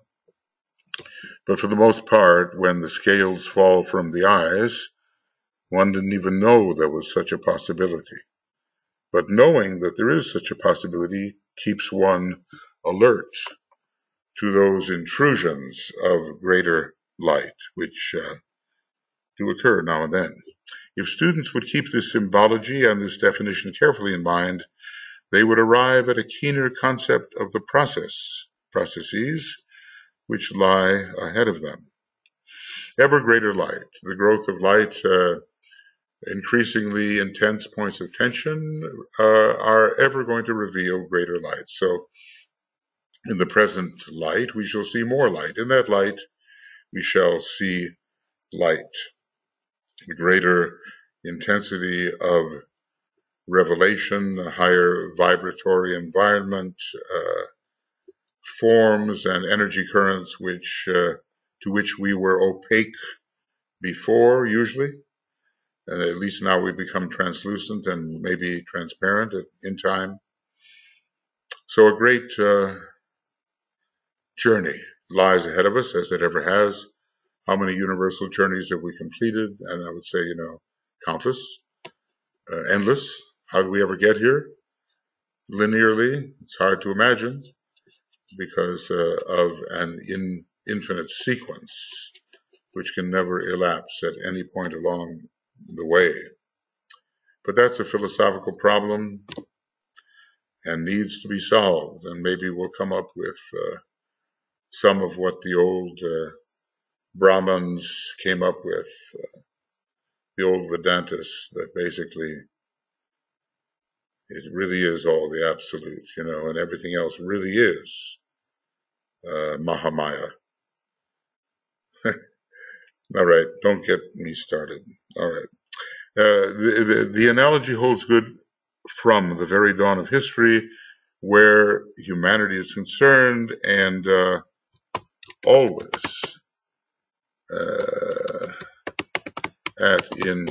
But for the most part, when the scales fall from the eyes, one didn't even know there was such a possibility. But knowing that there is such a possibility keeps one alert to those intrusions of greater light, which uh, do occur now and then. If students would keep this symbology and this definition carefully in mind, they would arrive at a keener concept of the process, processes, which lie ahead of them. Ever greater light, the growth of light, uh, increasingly intense points of tension uh, are ever going to reveal greater light. So in the present light, we shall see more light. In that light, we shall see light, the greater intensity of revelation, a higher vibratory environment, uh, forms and energy currents which uh, to which we were opaque before, usually. And at least now we become translucent and maybe transparent in time. So a great uh, journey lies ahead of us, as it ever has. How many universal journeys have we completed? And I would say, you know, countless, uh, endless. How did we ever get here? Linearly, it's hard to imagine because uh, of an in, infinite sequence, which can never elapse at any point along the way. But that's a philosophical problem and needs to be solved. And maybe we'll come up with uh, some of what the old uh, Brahmins came up with, uh, the old Vedantists, that basically it really is all the absolute, you know, and everything else really is uh, Mahamaya. All right, don't get me started. All right. Uh, the, the, the analogy holds good from the very dawn of history, where humanity is concerned, and uh, always uh, at in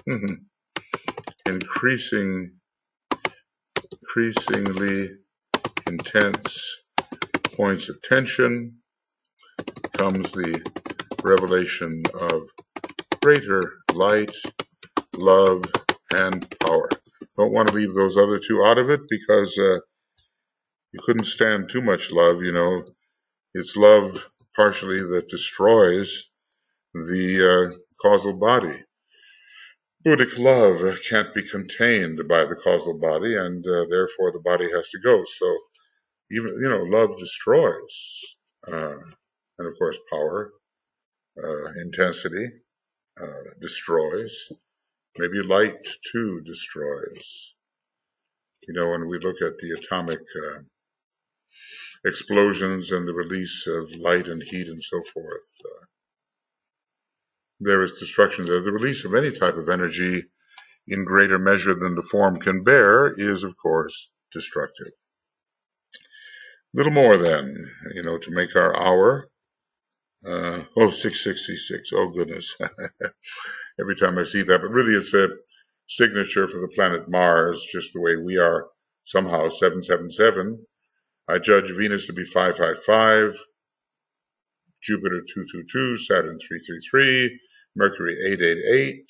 increasing, increasingly intense points of tension comes the revelation of greater light, love, and power. Don't want to leave those other two out of it because uh, you couldn't stand too much love, you know. It's love partially that destroys the uh, causal body. Buddhic love can't be contained by the causal body, and uh, therefore the body has to go. So even, you know, love destroys. Uh, and of course, power, uh, intensity, uh, destroys. Maybe light too destroys. You know, when we look at the atomic uh, explosions and the release of light and heat and so forth, uh, there is destruction there. The release of any type of energy in greater measure than the form can bear is, of course, destructive. Little more then, you know, to make our hour. Uh, oh, six sixty-six. Oh, goodness. Every time I see that. But really, it's a signature for the planet Mars, just the way we are somehow seven seven seven. I judge Venus to be five five five, Jupiter two two two, Saturn three three three, Mercury eight eight eight.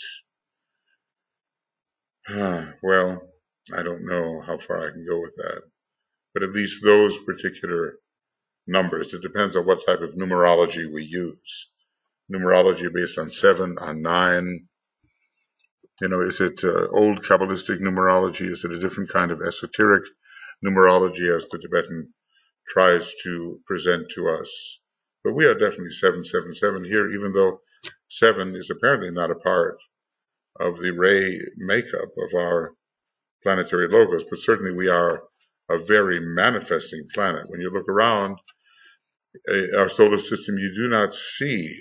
Well, I don't know how far I can go with that, but at least those particular numbers, it depends on what type of numerology we use. Numerology based on seven, on nine. You know, is it uh, old Kabbalistic numerology? Is it a different kind of esoteric numerology as the Tibetan tries to present to us? But we are definitely seven seven seven here, even though seven is apparently not a part of the ray makeup of our planetary logos, but certainly we are a very manifesting planet. When you look around our solar system, you do not see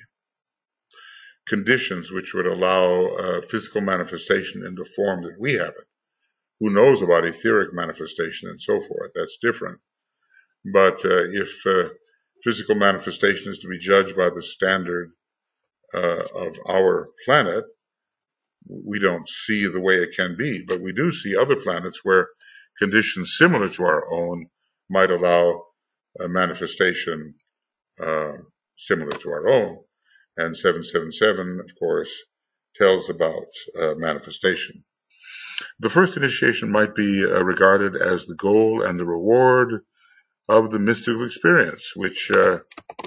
conditions which would allow uh, physical manifestation in the form that we have it. Who knows about etheric manifestation and so forth? That's different. But uh, if uh, physical manifestation is to be judged by the standard uh, of our planet, we don't see the way it can be. But we do see other planets where conditions similar to our own might allow a manifestation uh, similar to our own. And seven seven seven, of course, tells about uh, manifestation. The first initiation might be uh, regarded as the goal and the reward of the mystical experience, which uh,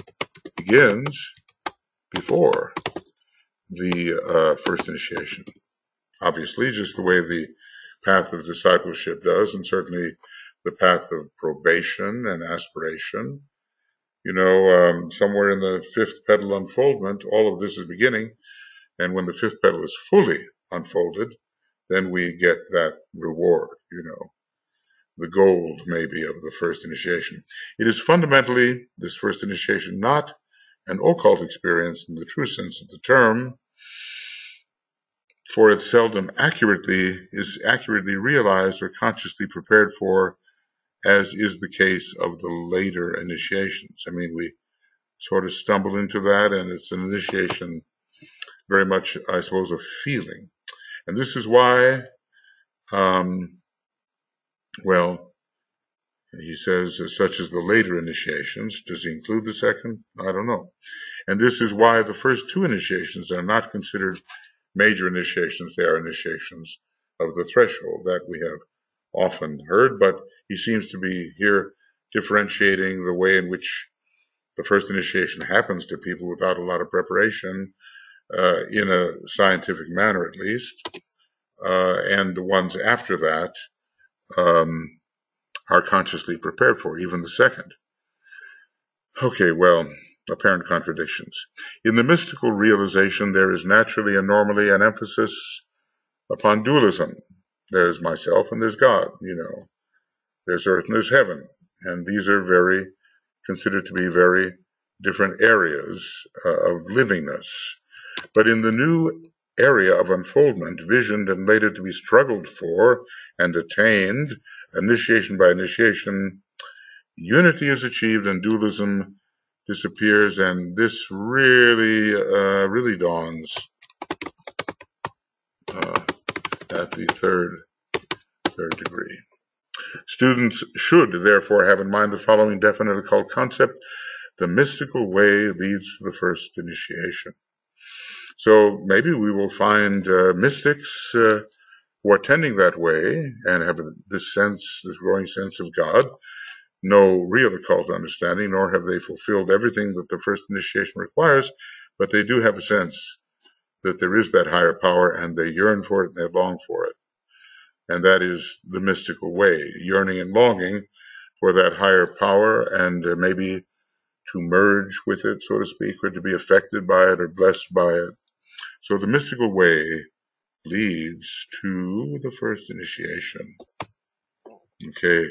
begins before the uh, first initiation. Obviously, just the way the path of discipleship does, and certainly the path of probation and aspiration. You know, um, somewhere in the fifth petal unfoldment, all of this is beginning, and when the fifth petal is fully unfolded, then we get that reward, you know, the gold maybe of the first initiation. It is fundamentally, this first initiation, not an occult experience in the true sense of the term, for it seldom accurately is accurately realized or consciously prepared for, as is the case of the later initiations. I mean, we sort of stumble into that, and it's an initiation very much, I suppose, a feeling. And this is why, um, well, he says, such as the later initiations. Does he include the second? I don't know. And this is why the first two initiations are not considered major initiations. They are initiations of the threshold that we have often heard, but he seems to be here differentiating the way in which the first initiation happens to people without a lot of preparation, uh, in a scientific manner at least, uh, and the ones after that um, are consciously prepared for, even the second. Okay, well, apparent contradictions. In the mystical realization, there is naturally and normally an emphasis upon dualism. There's myself and there's God, you know. There's earth and there's heaven. And these are very, considered to be very different areas uh, of livingness. But in the new area of unfoldment, visioned and later to be struggled for and attained, initiation by initiation, unity is achieved and dualism disappears, and this really, uh, really dawns uh, at the third, third degree. Students should therefore have in mind the following definite occult concept: the mystical way leads to the first initiation. So maybe we will find uh, mystics uh, who are tending that way and have this sense, this growing sense of God, no real occult understanding, nor have they fulfilled everything that the first initiation requires, but they do have a sense that there is that higher power, and they yearn for it and they long for it. And that is the mystical way, yearning and longing for that higher power, and uh, maybe to merge with it, so to speak, or to be affected by it or blessed by it. So the mystical way leads to the first initiation. Okay.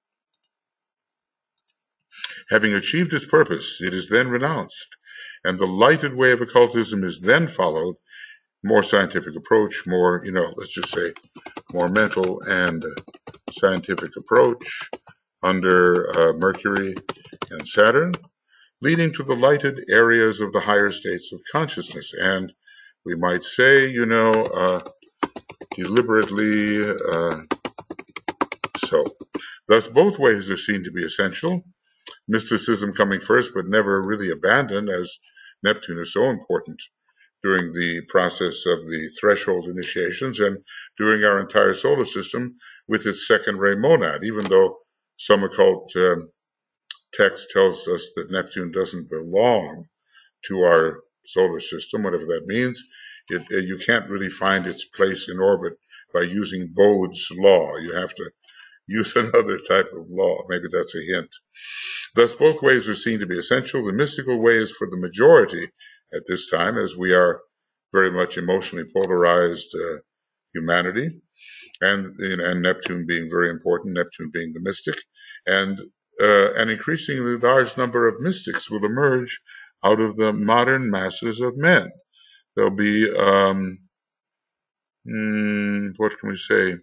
Having achieved its purpose, it is then renounced, and the lighted way of occultism is then followed. More scientific approach, more, you know, let's just say more mental and scientific approach under uh, Mercury and Saturn, leading to the lighted areas of the higher states of consciousness. And we might say, you know, uh, deliberately uh, so. Thus, both ways are seen to be essential, mysticism coming first, but never really abandoned, as Neptune is so important during the process of the threshold initiations and during our entire solar system with its second ray monad, even though some occult um, text tells us that Neptune doesn't belong to our solar system, whatever that means. It, uh, you can't really find its place in orbit by using Bode's law. You have to use another type of law. Maybe that's a hint. Thus, both ways are seen to be essential. The mystical way is for the majority at this time, as we are very much emotionally polarized uh, humanity, and, you know, and Neptune being very important, Neptune being the mystic, and uh, an increasingly large number of mystics will emerge out of the modern masses of men. There'll be, um, mm, what can we say?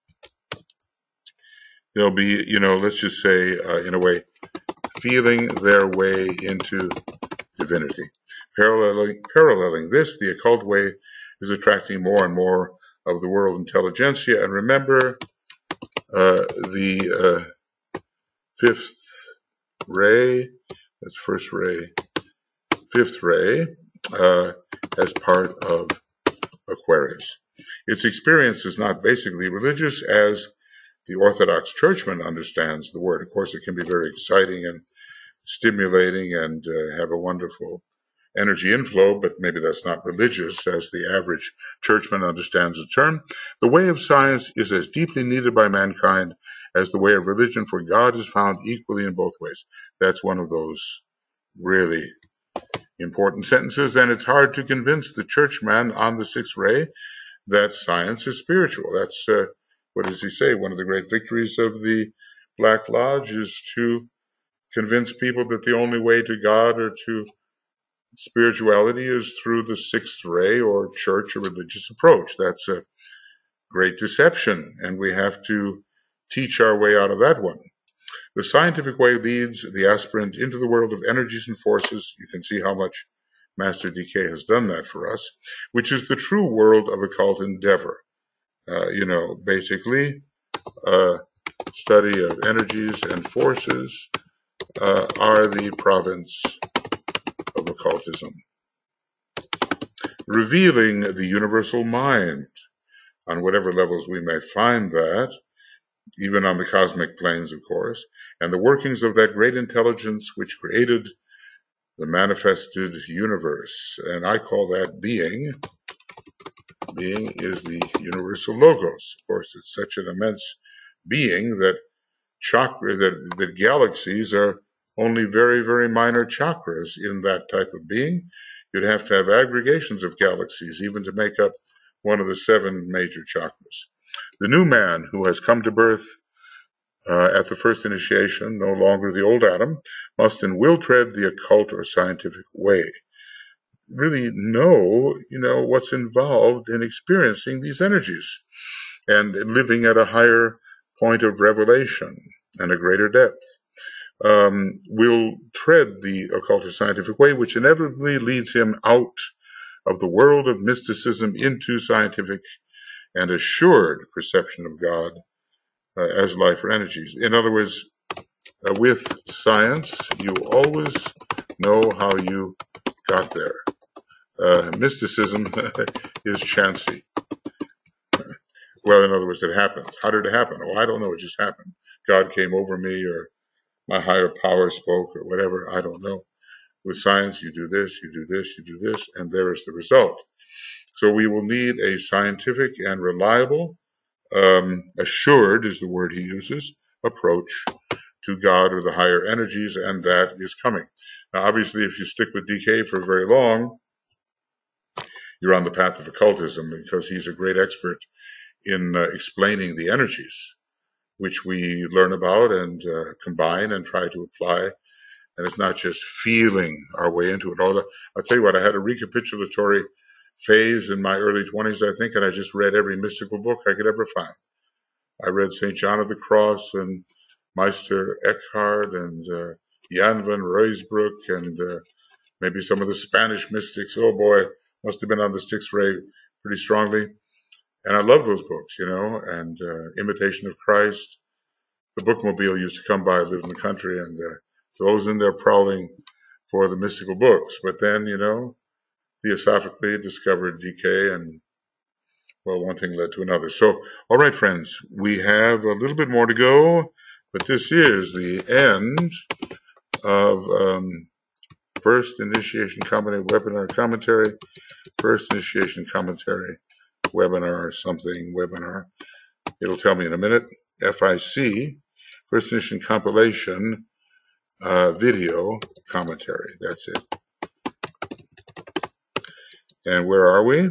There'll be, you know, let's just say, uh, in a way, feeling their way into divinity. Paralleling, paralleling this, the occult way is attracting more and more of the world intelligentsia. And remember, uh, the uh, fifth ray, that's first ray, fifth ray, uh, as part of Aquarius. Its experience is not basically religious as the Orthodox churchman understands the word. Of course, it can be very exciting and stimulating and uh, have a wonderful energy inflow, but maybe that's not religious as the average churchman understands the term. The way of science is as deeply needed by mankind as the way of religion, for God is found equally in both ways. That's one of those really important sentences, and it's hard to convince the churchman on the sixth ray that science is spiritual. That's, uh, what does he say? One of the great victories of the Black Lodge is to convince people that the only way to God or to spirituality is through the sixth ray or church or religious approach. That's a great deception, and we have to teach our way out of that one. The scientific way leads the aspirant into the world of energies and forces. You can see how much Master D K has done that for us, which is the true world of occult endeavor. Uh, you know, basically, uh, study of energies and forces uh, are the province of occultism. Revealing the universal mind, on whatever levels we may find that, even on the cosmic planes, of course, and the workings of that great intelligence which created the manifested universe. And I call that being. Being is the universal logos. Of course, it's such an immense being that chakra that, that galaxies are only very, very minor chakras in that type of being. You'd have to have aggregations of galaxies even to make up one of the seven major chakras. The new man who has come to birth uh, at the first initiation, no longer the old Adam, must and will tread the occult or scientific way. Really know, you know, what's involved in experiencing these energies and living at a higher point of revelation and a greater depth. Um, will tread the occult or scientific way, which inevitably leads him out of the world of mysticism into scientific and assured perception of God uh, as life or energies. In other words, uh, with science, you always know how you got there. Uh, mysticism is chancy. Well, in other words, it happens. How did it happen? Oh, I don't know. It just happened. God came over me, or my higher power spoke, or whatever. I don't know. With science, you do this, you do this, you do this, and there is the result. So we will need a scientific and reliable, um, assured is the word he uses, approach to God or the higher energies, and that is coming. Now, obviously, if you stick with D K for very long, you're on the path of occultism, because he's a great expert in uh, explaining the energies, which we learn about and uh, combine and try to apply. And it's not just feeling our way into it. All I'll tell you what, I had a recapitulatory phase in my early twenties, I think, and I just read every mystical book I could ever find. I read Saint John of the Cross and Meister Eckhart and uh, Jan van Rysbroek and uh, maybe some of the Spanish mystics. Oh boy, must have been on the sixth ray pretty strongly. And I love those books, you know, and uh, Imitation of Christ, the bookmobile used to come by. I lived in the country, and uh, so I was in there prowling for the mystical books. But then, you know, theosophically discovered D K, and well, one thing led to another. So, all right, friends, we have a little bit more to go, but this is the end of um, First Initiation Commentary Webinar Commentary, First Initiation Commentary Webinar something webinar. It'll tell me in a minute. F I C, First Initiation Compilation uh, Video Commentary. That's it. And where are we?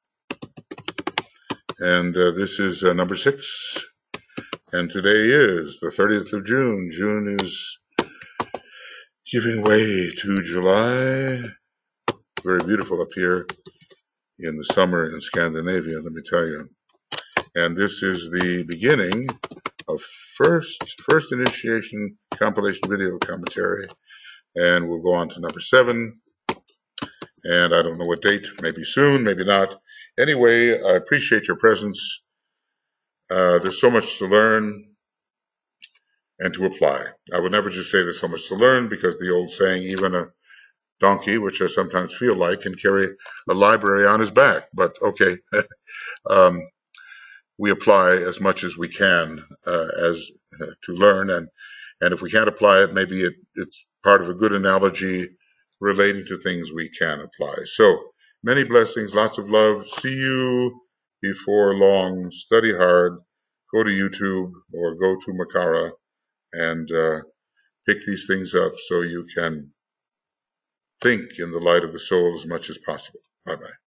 And uh, this is uh, number six. And today is the thirtieth of June. June is giving way to July. Very beautiful up here in the summer in Scandinavia, let me tell you. And this is the beginning of first first initiation compilation video commentary. And we'll go on to number seven. And I don't know what date, maybe soon, maybe not. Anyway, I appreciate your presence. Uh, there's so much to learn and to apply. I would never just say there's so much to learn, because the old saying, even a donkey, which I sometimes feel like, can carry a library on his back. But okay, um, we apply as much as we can uh, as uh, to learn, and and if we can't apply it, maybe it, it's part of a good analogy relating to things we can apply. So many blessings, lots of love. See you before long. Study hard. Go to YouTube or go to Makara and uh, pick these things up so you can think in the light of the soul as much as possible. Bye-bye.